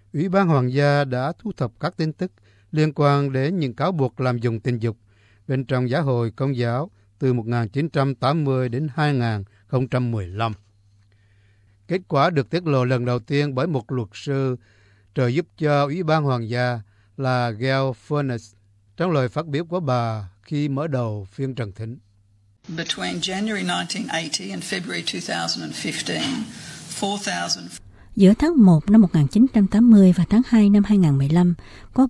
Ủy ban Hoàng gia đã thu thập các tin tức liên quan đến những cáo buộc lạm dụng tình dục bên trong giáo hội Công giáo từ 1980 đến 2015. Kết quả được tiết lộ lần đầu tiên bởi một luật sư trợ giúp cho Ủy ban Hoàng gia là Gail Furness trong lời phát biểu của bà khi mở đầu phiên trần thỉnh. Between January 1980 and February 2015, giữa tháng 1 năm 1980 và tháng 2 năm 2015, có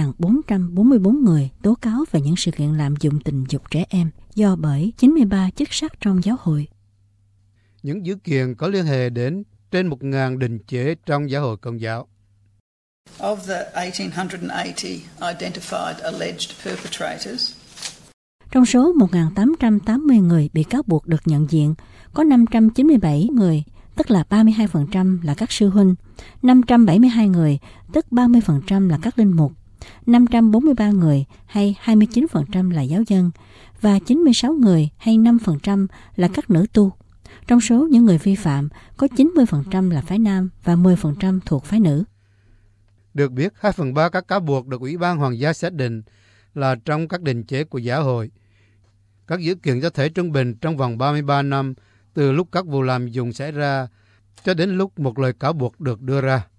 4.444 người tố cáo về những sự kiện lạm dụng tình dục trẻ em do bởi 93 chức sắc trong giáo hội. Những dữ kiện có liên hệ đến trên 1.000 đình chế trong giáo hội Công giáo. Of the 1,880 identified alleged perpetrators, trong số 1.880 người bị cáo buộc được nhận diện, có 597 người, tức là 32% là các sư huynh, 572 người, tức 30% là các linh mục, 543 người hay 29% là giáo dân và 96 người hay 5% là các nữ tu. Trong số những người vi phạm, có 90% là phái nam và 10% thuộc phái nữ. Được biết, 2/3 các cáo buộc được Ủy ban Hoàng gia xác định là trong các đình chế của giáo hội. Các dữ kiện cho thấy trung bình trong vòng 33 năm từ lúc các vụ lạm dụng xảy ra cho đến lúc một lời cáo buộc được đưa ra.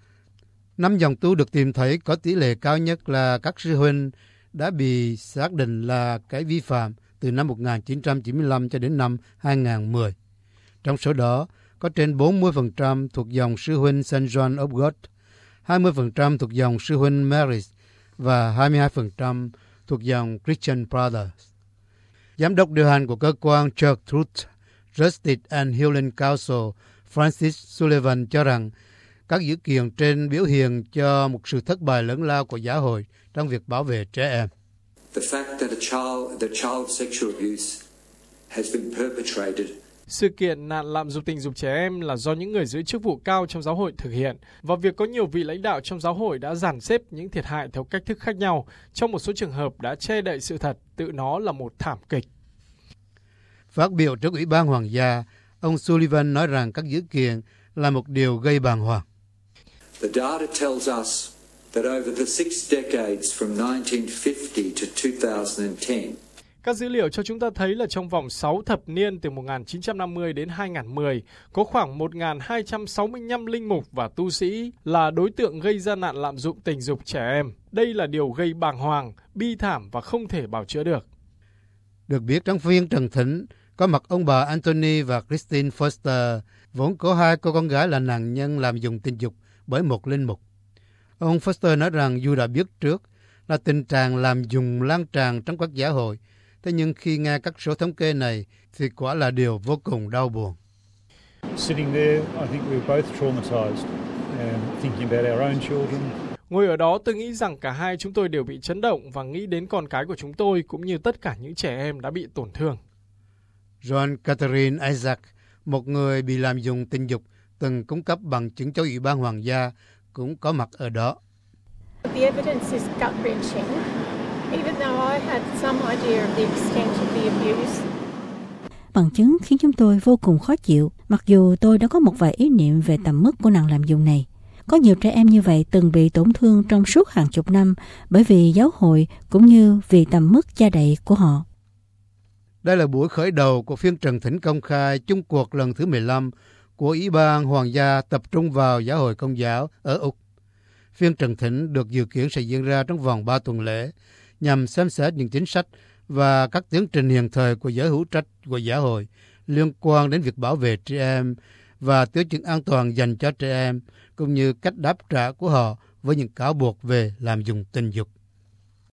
5 dòng tu được tìm thấy có tỷ lệ cao nhất là các sư huynh đã bị xác định là cái vi phạm từ năm 1995 cho đến năm 2010. Trong số đó, có trên 40% thuộc dòng sư huynh St. John of God, 20% thuộc dòng sư huynh Marys và 22% thuộc dòng Christian Brothers. Giám đốc điều hành của cơ quan Church Truth, Justice and Healing Council Francis Sullivan cho rằng các dữ kiện trên biểu hiện cho một sự thất bại lớn lao của giáo hội trong việc bảo vệ trẻ em. The fact that child sexual abuse has been perpetrated. Sự kiện nạn lạm dụng tình dục trẻ em là do những người giữ chức vụ cao trong giáo hội thực hiện, và việc có nhiều vị lãnh đạo trong giáo hội đã dàn xếp những thiệt hại theo cách thức khác nhau, trong một số trường hợp đã che đậy sự thật, tự nó là một thảm kịch. Phát biểu trước Ủy ban Hoàng gia, ông Sullivan nói rằng các dữ kiện là một điều gây bàng hoàng. The data tells us that over the 6 decades from 1950 to 2010, các dữ liệu cho chúng ta thấy là trong vòng 6 thập niên từ 1950 đến 2010, có khoảng 1.265 linh mục và tu sĩ là đối tượng gây ra nạn lạm dụng tình dục trẻ em. Đây là điều gây bàng hoàng, bi thảm và không thể bào chữa được. Được biết trong phiên trần thỉnh, có mặt ông bà Anthony và Christine Foster, vốn có 2 cô con gái là nạn nhân lạm dụng tình dục bởi một linh mục. Ông Foster nói rằng dù đã biết trước là tình trạng lạm dụng lan tràn trong các giáo hội, thế nhưng khi nghe các số thống kê này thì quả là điều vô cùng đau buồn. Ngồi ở đó, tôi nghĩ rằng cả hai chúng tôi đều bị chấn động và nghĩ đến con cái của chúng tôi cũng như tất cả những trẻ em đã bị tổn thương. John Catherine Isaac, một người bị lạm dụng tình dục, từng cung cấp bằng chứng cho Ủy ban Hoàng gia, cũng có mặt ở đó. The evidence is gut-wrenching, even though I had some idea of the extent of the abuse. Bằng chứng khiến chúng tôi vô cùng khó chịu, mặc dù tôi đã có một vài ý niệm về tầm mức của nạn lạm dụng này. Có nhiều trẻ em như vậy từng bị tổn thương trong suốt hàng chục năm bởi vì giáo hội cũng như vì tầm mức che đậy của họ. Đây là buổi khởi đầu của phiên trần thỉnh công khai chung cuộc lần thứ 15 của Ủy ban Hoàng gia tập trung vào giáo hội Công giáo ở Úc. Phiên trần thỉnh được dự kiến sẽ diễn ra trong vòng 3 tuần lễ nhằm xem xét những chính sách và các tiến trình hiện thời của giới hữu trách của giáo hội liên quan đến việc bảo vệ trẻ em và tiêu chuẩn an toàn dành cho trẻ em, cũng như cách đáp trả của họ với những cáo buộc về lạm dụng tình dục.